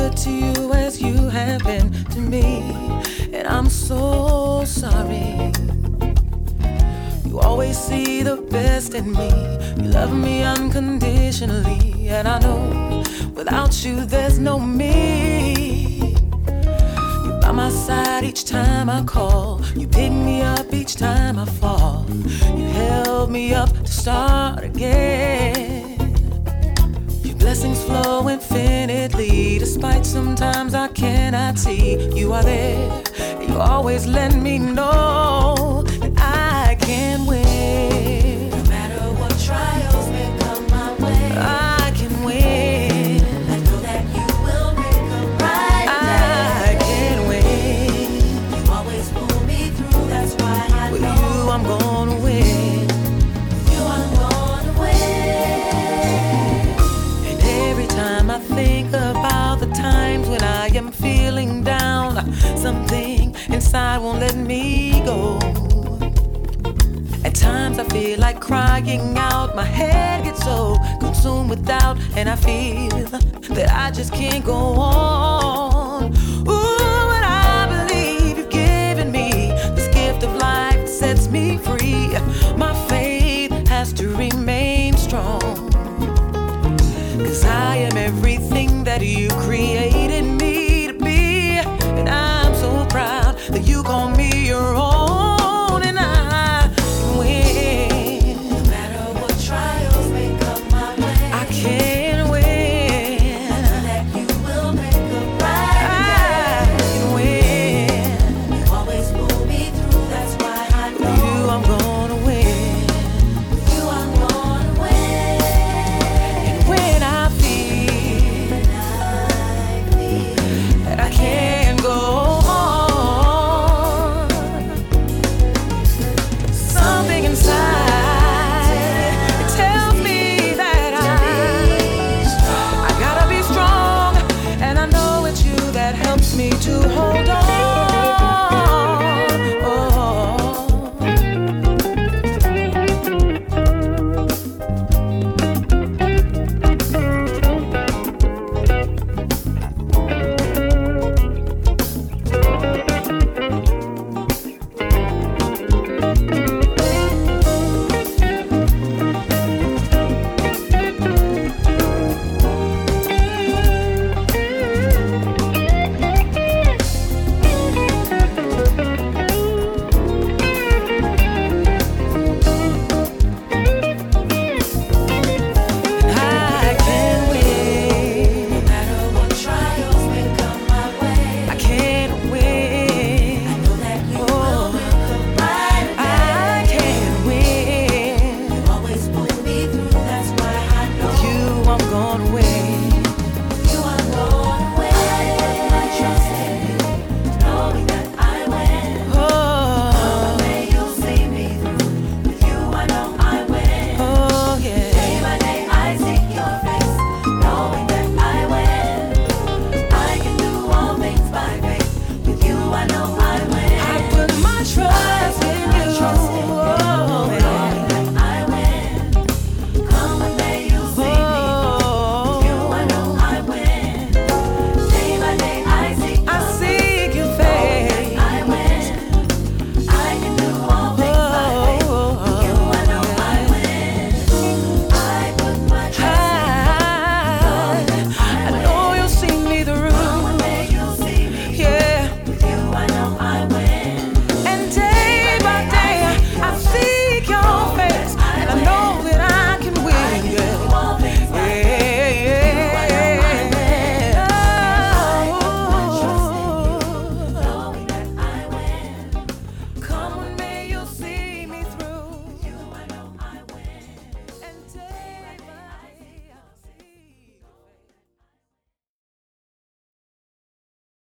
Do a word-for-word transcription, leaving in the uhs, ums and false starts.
good to you as you have been to me. And I'm so sorry. You always see the best in me. You love me unconditionally. And I know without you there's no me. You by my side each time I call. You pick me up each time I fall. You held me up to start again. Blessings flow infinitely, despite sometimes I cannot see. You are there, you always let me know that I can win. No matter what trials may come my way, I can win. I know that you will make a bright day. I can win. You always pull me through, that's why I with know. With you I'm gonna win. With you I'm gonna win. Every time I think about the times when I am feeling down, something inside won't let me go. At times I feel like crying out. My head gets so consumed with doubt, and I feel that I just can't go on. Ooh, but I believe you've given me this gift of life that sets me free. My faith has to remain strong, 'cause I am everything that you create.